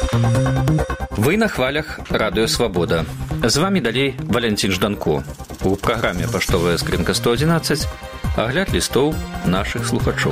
Вы на хвалях Радыё Свабода. З вами далей Валентин Жданко. У праграме «Паштовая скрынка 111» агляд лістоў нашых слухачоў.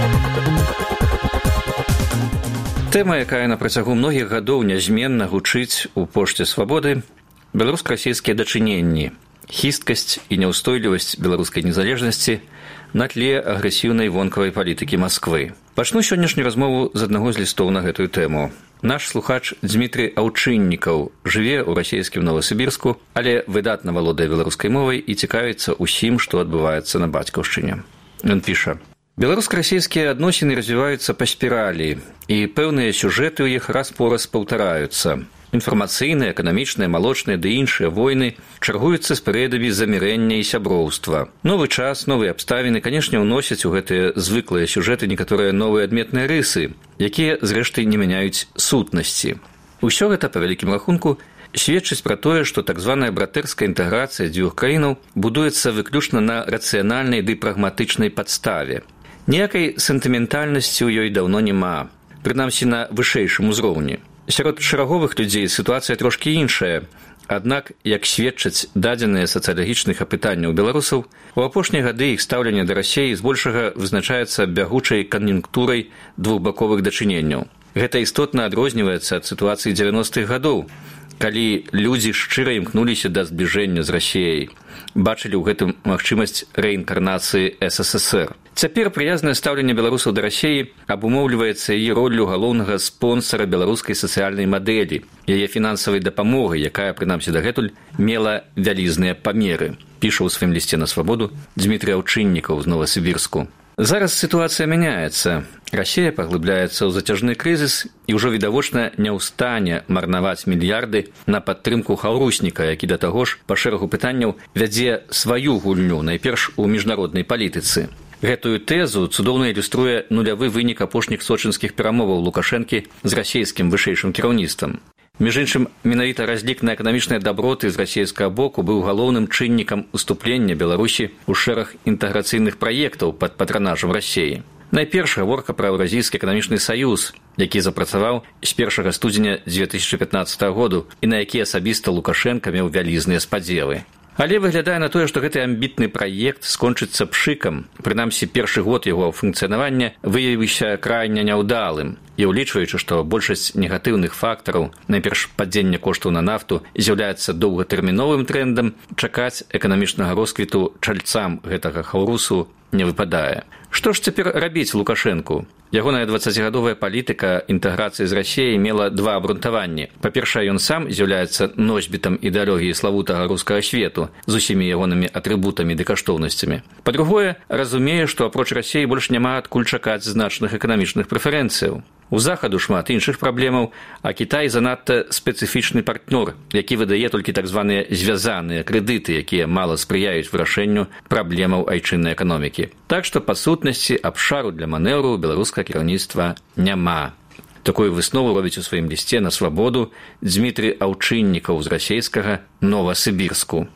Тэма, якая на працягу многіх гадоў нязменна гучыць у пошце свабоды – беларуска-расійскія дачыненні, хісткасць і няўстойлівасць беларускай незалежнасці на тле агрэсіўнай вонкавай палітыкі Масквы. Пачну сённяшнюю размову з аднаго з лістоў на гэтую тэму. Наш слухач Дмітрый Аўчыннікаў жыве ў расійскім Новасібірску, але выдатна валодае беларускай мовай і цікавіцца ўсім, што адбываецца на бацькаўшчыне. Ён піша: «Беларуска-расійскія адносіны развіваюцца па спіралі, і пэўныя сюжэты ў іх раз-пораз паўтараюцца. Інфармацыйныя, эканамічныя, малочныя ды іншыя войны чаргуюцца з перыядамі замірэння і сяброўства. Новы час, новыя абставіны, канешне, уносяць у гэтыя звыклыя сюжэты некаторыя новыя адметныя рысы, якія, зрэшты, не мяняюць сутнасці. Усё гэта, па вялікім рахунку, сведчыць пра тое, што так званая братэрская інтэграцыя дзвюх краінаў будуецца выключна на рацыянальнай ды прагматычнай падставе. Ніякай сентыментальнасці ў ёй даўно няма, прынамсі на вышэйшым узроўні. Сярод шараговых людзей сітуацыя трошкі іншая, аднак, як сведчаць дадзеныя сацыялагічных апытанняў беларусаў, у апошнія гады іх стаўленне да Расіі збольшага вызначаецца бягучай кан'юнктурай двухбаковых дачыненняў. Гэта істотна адрозніваецца ад сітуацыі 90-х гадоў, калі людзі шчыра імкнуліся да збліжэння з Расіяй, бачылі ў гэтым магчымасць рэінкарнацыі СССР. Цяпер прыязнае стаўленне беларусаў да Расіі абумоўліваецца яе роллю галоўнага спонсара беларускай сацыяльнай мадэлі, яе фінансавай дапамогай, якая, прынамсі дагэтуль, мела вялізныя памеры, піша ў сваім лісце на свабоду Дмітрый Аўчыннікаў з Новасібірску. Зараз сітуацыя мяняецца. Расія паглыбляецца ў зацяжны крызіс і ўжо відавочна не ў стане марнаваць мільярды на падтрымку хаўрусніка, які да таго ж па шэрагу пытанняў вядзе сваю гульню, найперш у міжнароднай палітыцы. Гэтую тэзу цудоўна ілюструе нулявы вынік апошніх сочынскіх перамоваў Лукашэнкі з расійскім вышэйшым кіраўніцтвам. Між іншым, менавіта разлік на эканамічныя даброты з расійскага боку быў галоўным чыннікам уступлення Беларусі ў шэраг інтэграцыйных праектаў пад патранажам Расіі. Найперш гаворка пра Еўразійскі эканамічны саюз, які запрацаваў з 1 студзеня 2015 году і на які асабіста Лукашэнка меў вялізныя спадзевы. Але выглядае на тое, што гэты амбітны праект скончыцца пшыкам, прынамсі першы год яго функцыянавання выявіўся крайне няўдалым, і ўлічваючы, што большасць негатыўных фактараў, найперш падзення коштаў на нафту, з'яўляецца доўгатэрміновым трэндам, чакаць эканамічнага росквіту чальцам гэтага хаўрусу не выпадае. Што ж цяпер рабіць Лукашэнку? Ягоная 20гадовая палітыка інтэграцыі з Расіяй мела два абрунтаванні. Па-першае, ён сам з'яўляецца носьбітам ідэалогіі славутага рускага свету з усімі ягонымі атрыбутамі ды каштоўнасцямі. Па-другое, разумее, што апроч Расіі больш няма адкуль чакаць значных эканамічных прэферэнцыяў. У захаду шмат іншых праблемаў, а Кітай занадта спецыфічны партнёр, які выдае толькі так званыя звязаныя крэдыты, якія мала спрыяюць вырашэнню праблемаў айчыннай эканомікі. Так што, па сутнасці, абшару для манеўру беларускага кіраўніцтва няма. Такую выснову робіць у сваім лісце на свабоду Дмітрый Аўчыннікаў з расійскага Новасібірску.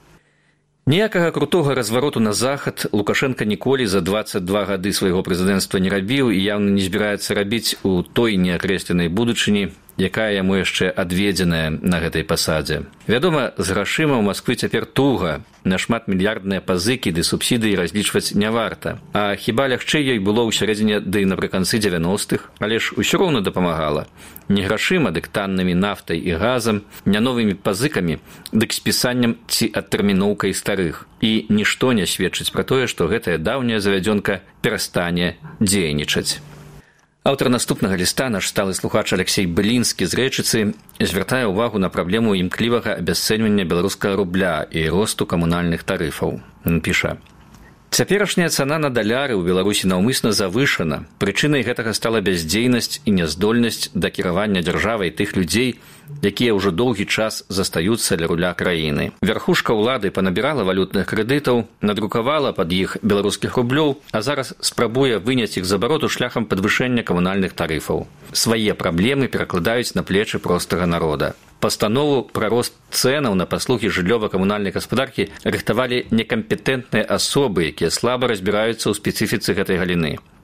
Ніякага крутога развароту на захад Лукашэнка ніколі за 22 гады свайго прэзідэнцтва не рабіў і яўна не збіраецца рабіць у той неакрэсленай будучыні, якая яму яшчэ адведзеная на гэтай пасадзе. Вядома, з грашыма ў Масквы цяпер туга, на шматмільярдныя пазыкі ды субсідыі разлічваць не варта. А хіба лягчэй ёй было ў сярэдзіне ды напрыканцы 90-х, але ж усё роўна дапамагала. Не грашыма, дык таннымі нафтай і газам, не новымі пазыкамі, дык спісаннем ці адтэрміноўкай старых. І нішто не сведчыць пра тое, што гэтая даўняя завядзёнка перастане дзейнічаць. Аўтар наступнага ліста, наш сталы слухач Алексей Былінскі з Рэчыцы, звяртае ўвагу на праблему імклівага абясцэньвання беларускага рубля і росту камунальных тарыфаў. Ён піша: «Цяперашняя цана на даляры ў Беларусі наўмысна завышана. Прычынай гэтага стала бяздзейнасць і няздольнасць да кіравання дзяржавай тых людзей, якія ўжо доўгі час застаюцца ля руля краіны. Вярхушка ўлады панабірала валютных крэдытаў, надрукавала пад іх беларускіх рублёў, а зараз спрабуе выняць іх з абароту шляхам падвышэння камунальных тарыфаў. Свае праблемы перакладаюць на плечы простага народа. Пастанову пра рост цэнаў на паслугі жыллёва-камунальнай гаспадаркі рыхтавалі некампетэнтныя асобы, якія слаба разбіраюцца ў спецыфіцы гэтай галіны.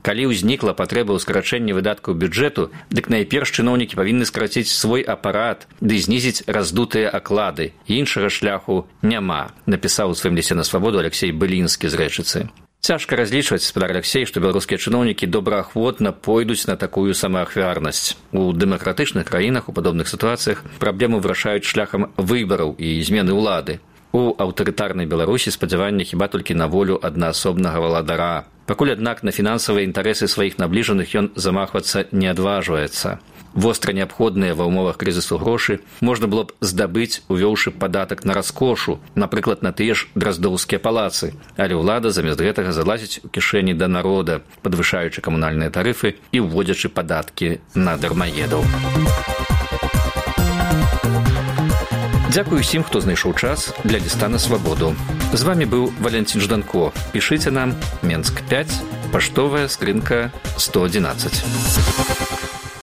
Калі ўзнікла патрэба ў скарачэнні выдаткаў бюджэту, дык найперш чыноўнікі павінны скараціць свой апарат ды знізіць раздутыя аклады. Іншага шляху няма, напісаў у сваім лісце на свабоду Алексей Былінскі з Рэчыцы. Цяжка разлічваць, спадар Алексей, што беларускія чыноўнікі добраахвотна пойдуць на такую самаахвярнасць. У дэмакратычных краінах у падобных сітуацыях праблему вырашаюць шляхам выбараў і змены ўлады. У аўтарытарнай Беларусі спадзяванне хіба толькі на волю аднаасобнага валадара. Пакуль, аднак, на фінансавыя інтарэсы сваіх набліжаных ён замахвацца не адважваецца. Востра неабходныя ва ўмовах крызісу грошы можна было б здабыць, увёўшы падатак на раскошу, напрыклад, на тыя ж драздоўскія палацы. Але ўлада замест гэтага залазіць у кішэні да народа, падвышаючы камунальныя тарыфы і ўводзячы падаткі на дармаедаў. Дзякую усім, хто знайшоў час для ліста на свабоду. З вами быў Валянцін Жданко. Пішыце нам Менск 5, паштовая скрынка 111.